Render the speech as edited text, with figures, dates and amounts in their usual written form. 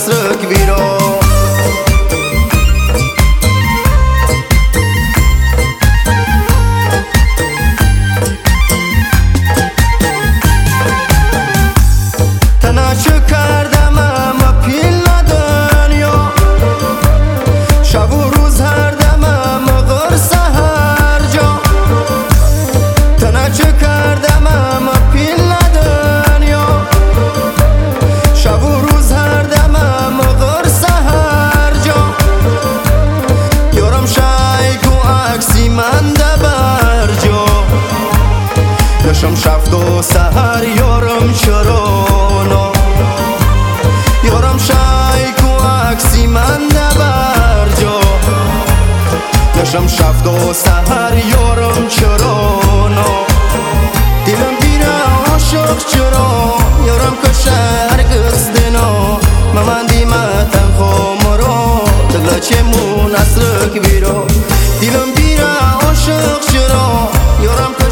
نصرك بیرو تناچو کردم اما پیل ندنیا شب و روز هر دم اما غرصه هر جا تناچو کردم اما پیل ندنیا شب و روز هر دم اما غرصه هر جا یارم شایک و عکسی من دبر جا داشم شفت و سهر یارم چرانا یارم شایک و عکسی من دبر جا داشم شفت و سهر یارم چرانا دلم بیره عاشق چرا یارم کشر گستنا من دیمتن خمرا دل چمون نصرک بیرو دلم بیره عاشق چرا یارم